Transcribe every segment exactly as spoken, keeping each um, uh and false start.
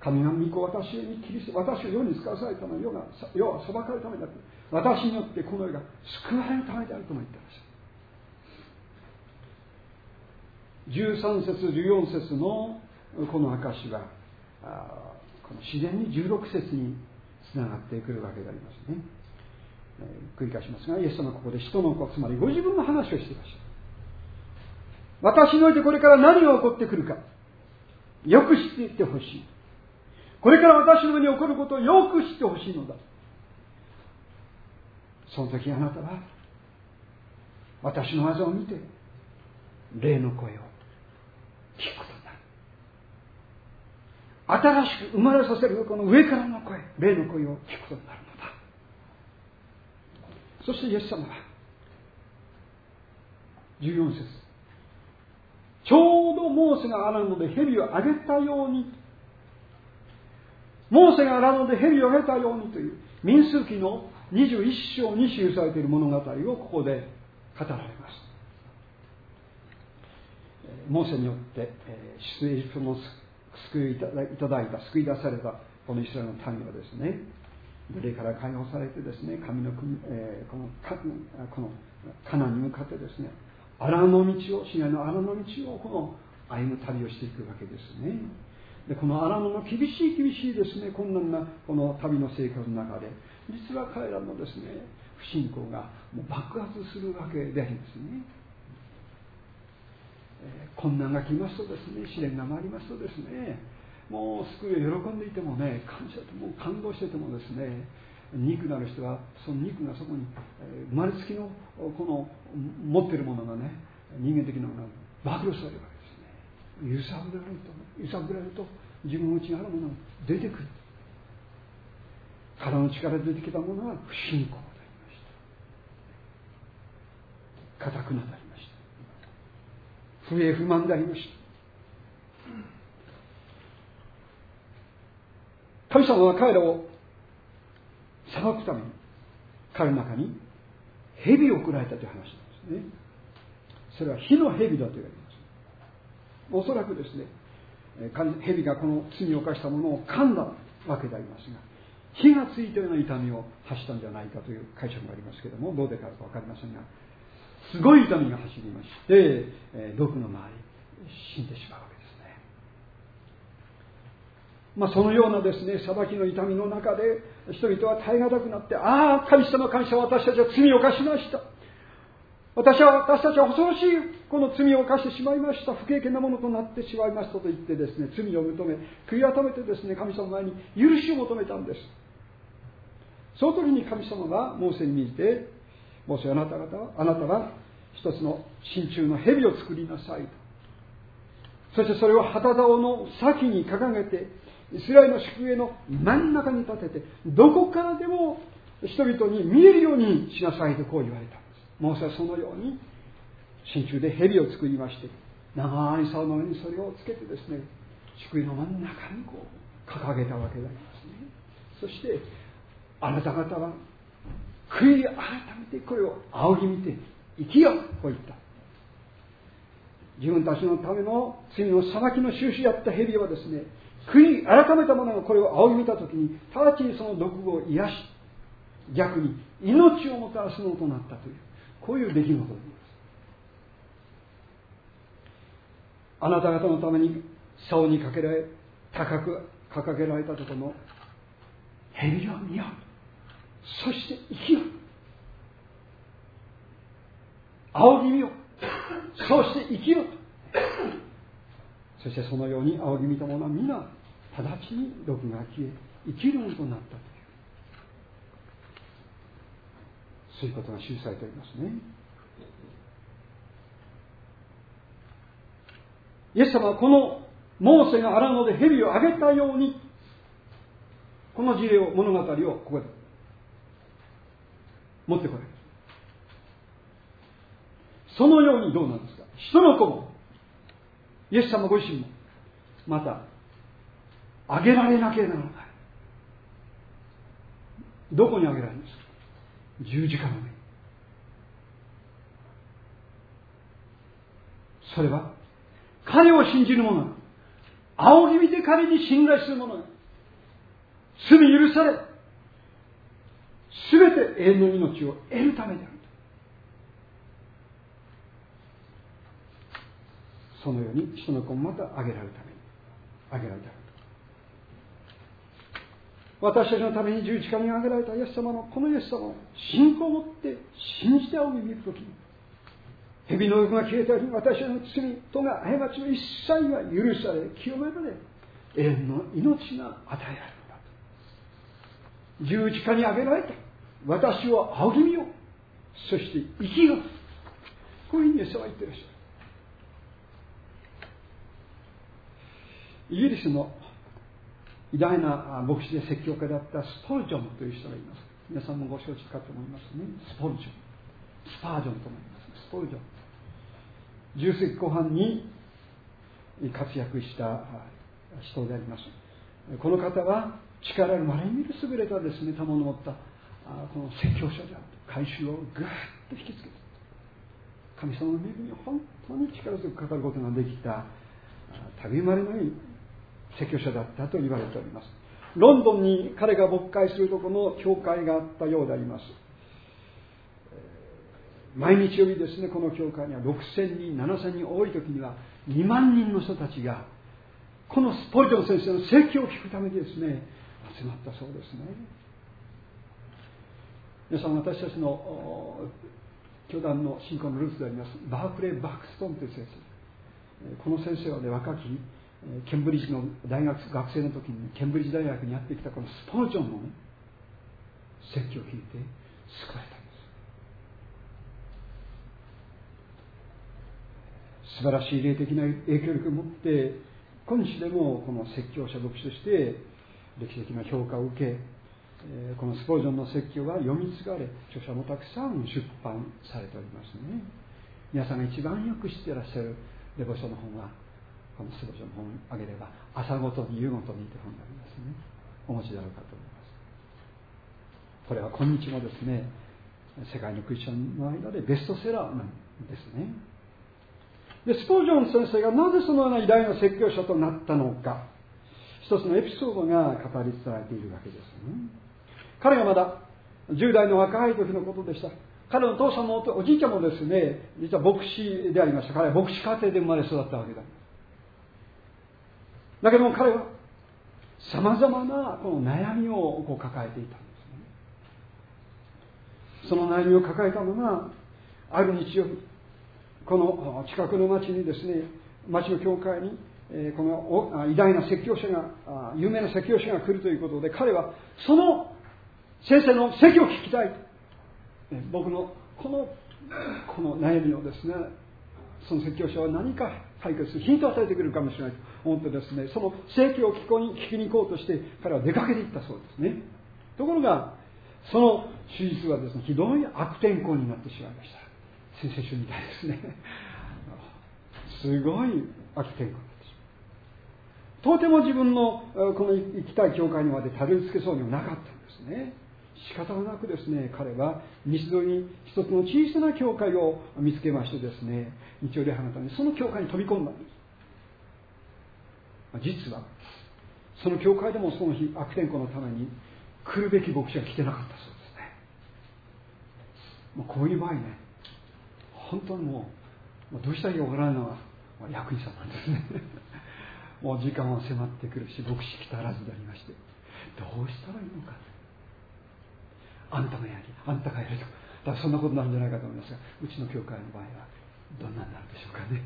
神が御子を私に切り捨て、私を世に使わされたのは世が世は裁かれるためだと、私によってこの世が救われるためであるとも言っていました。じゅうさん節じゅうよん節のこの証はこの自然にじゅうろく節につながってくるわけでありますね。えー、繰り返しますが、イエス様はここで人の子、つまりご自分の話をしていました。私においてこれから何が起こってくるかよく知っていってほしい。これから私の上に起こることをよく知ってほしいのだ。その時あなたは私の技を見て霊の声を聞くことになる。新しく生まれさせるこの上からの声、霊の声を聞くことになるのだ。そしてイエス様はじゅうよん節、ちょうどモーセが荒野で蛇をあげたように、モーセが荒野で蛇をあげたようにという民数記のにじゅういっ章に記されている物語をここで語られます。モーセによって出エジプトの救いいただいた、救い出されたこのイスラエルの民はですね、奴隷から解放されてですね、神の国、えー、このこのカナンに向かってですね、荒野道を、市内の荒野道をこの歩む旅をしていくわけですね。でこの荒野の厳しい厳しいですね、困難なこの旅の生活の中で、実は彼らのですね、不信仰がもう爆発するわけでありますね。えー、困難が来ますとですね、試練が回りますとですね、もう救いを喜んでいてもね、感謝ともう感動しててもですね、肉なる人はその肉がそこに、えー、生まれつきのこの持っているものがね、人間的なものが暴露されるわけですね。揺さぶられると揺さぶられると自分の内にあるものが出てくる。体の力で出てきたものは不信仰でありました。固くなでありました。不平不満でありました。神様は彼らを裁くために彼の中に蛇を送られたという話なんですね。それは火の蛇だと言われます。おそらくですね、蛇がこの罪を犯したものを噛んだわけでありますが、火がついたような痛みを発したんじゃないかという解釈がありますけれども、どうでか分かりませんが、すごい痛みが走りまして、毒の周り死んでしまうわけですね。まあ、そのようなですね、裁きの痛みの中で人々は耐え難くなって、ああ神様神様、私たちは罪を犯しました、私は私たちは恐ろしいこの罪を犯してしまいました、不敬虔なものとなってしまいましたと言ってですね、罪を認め悔い改めてですね、神様の前に許しを求めたんです。その時に神様はモーセに見て、モーセあなた方はあなたは一つの真鍮の蛇を作りなさいと、そしてそれを旗竿の先に掲げてイスラエルの宿営の真ん中に立てて、どこからでも人々に見えるようにしなさいとこう言われたんです。モーセはそのように真鍮で蛇を作りまして、長い竿の上にそれをつけてですね、宿営の真ん中にこう掲げたわけでありますね。そしてあなた方は悔い改めてこれを仰ぎ見て生きよと言った。自分たちのための罪の裁きの印であった蛇はですね、悔い改めた者がこれを仰ぎ見たときに直ちにその毒を癒し、逆に命をもたらすのとなったという、こういう出来事であります。あなた方のために竿にかけられ高く掲げられたところの蛇を見よう、そして生きよう、仰ぎ見よう、そして生きよう、そしてそのように仰ぎ見た者は皆直ちに毒が消え生きるものとなったという、そういうことが記されておりますね。イエス様はこのモーセが荒野で蛇をあげたように、この事例を物語をここで持ってこられる。そのようにどうなんですか、人の子もイエス様ご自身もまたあげられなければならない。どこにあげられるんですか、十字架の上に。それは彼を信じる者が仰ぎ見て彼に信頼する者が罪許され、すべて永遠の命を得るためである。そのように人の子もまた挙げられるために挙げられた。私たちのために十字架に挙げられたイエス様のこのイエス様を信仰を持って信じて仰ぎ見るときに、蛇の翼が消えたように私たちの罪とが過ちの一切が許され清められ永遠の命が与えられるのだと。十字架に挙げられた私を仰ぎ見よ、そして生きよ、こういうふうにイエス様は言っていらっしゃる。イギリスの偉大な牧師で説教家であったスポルジョンという人がいます。皆さんもご承知かと思いますね。スポルジョン、スパージョンと思います。スポルジョン、じゅっ世紀後半に活躍した人であります。この方は力あるまれに見る優れたですね、賜の持ったこの説教者であると、改宗をぐーっと引きつけて、神様の恵みを本当に力強く語ることができた類まれのいい説教者だったと言われております。ロンドンに彼が牧会するところの教会があったようであります。毎日よりですね、この教会にはろくせんにん、ななせんにん、多い時にはにまんにんの人たちがこのスポルジョン先生の説教を聞くためにですね、集まったそうですね。皆さん、私たちの教団の信仰のルーツでありますバークレー・バックストンという先生、この先生はね、若きケンブリッジの大学学生の時にケンブリッジ大学にやってきたこのスポルジョンの、ね、説教を聞いて救われたんです。素晴らしい霊的な影響力を持って今日でもこの説教者牧師として歴史的な評価を受け、このスポルジョンの説教は読み継がれ、著者もたくさん出版されておりますね。皆さんが一番よく知っていらっしゃるレボ書の本はこのスポルジョンの本を挙げれば朝ごとに夕ごとにという本がありますね。お持ちであるかと思います。これは今日もですね、世界のクリスチャンの間でベストセラーなんですね。でスポルジョン先生がなぜそのような偉大な説教者となったのか、一つのエピソードが語り伝えているわけですね。彼がまだじゅう代の若い時のことでした。彼の父さんもおじいちゃんもですね、実は牧師でありました。彼は牧師家庭で生まれ育ったわけだ。だけども彼はさまざまなこの悩みをこう抱えていたんですね。その悩みを抱えたのが、ある日曜日、この近くの町にですね、町の教会にこの偉大な説教者が、有名な説教者が来るということで、彼はその先生の説教を聞きたい、僕のこのこの悩みをですね、その説教者は何か解決するヒントを与えてくれるかもしれないと思ってですね、その説教を聞きに行こうとして彼は出かけていったそうですね。ところがその手術はですね、ひどい悪天候になってしまいました。先々週みたいですね。すごい悪天候になってしまう。とても自分のこの行きたい教会にまでたどり着けそうにもなかったんですね。仕方がなくですね、彼は西戸に一つの小さな教会を見つけましてですね、日曜礼拝のためにその教会に飛び込んだんです。実はその教会でもその日悪天候のために来るべき牧師が来てなかったそうですね。もうこういう場合ね、本当にもうどうしたらいいかわからないのは役員さんなんですね。もう時間は迫ってくるし、牧師来たらずでありまして、どうしたらいいのか、あんたがやり、あんたがやりと、だからそんなことになるんじゃないかと思いますが、うちの教会の場合はどんなになるでしょうかね。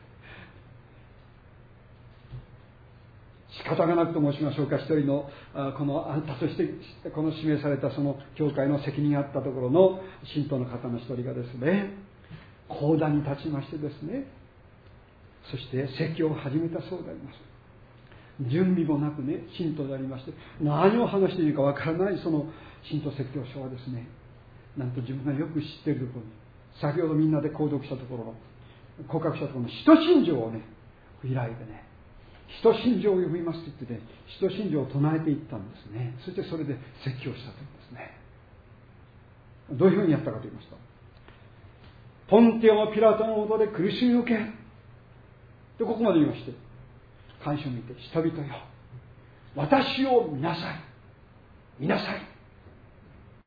仕方がなくと申しましょうか、一人のこのあんたとしてこの指名されたその教会の責任があったところの信徒の方の一人がですね、講談に立ちましてですね、そして説教を始めたそうであります。準備もなくね、信徒でありまして、何を話していいかわからないその信徒説教者はですね、なんと自分がよく知っているところに、先ほどみんなで購読したところの告白したところの使徒信条をね開いてね、使徒信条を読みますと言ってね、使徒信条を唱えていったんですね。そしてそれで説教したというんですね。どういうふうにやったかと言いますと、ポンテオ・ピラトのもとで苦しみを受けで、ここまで言いまして、 感謝を見て、人々よ、私を見なさい。見なさい。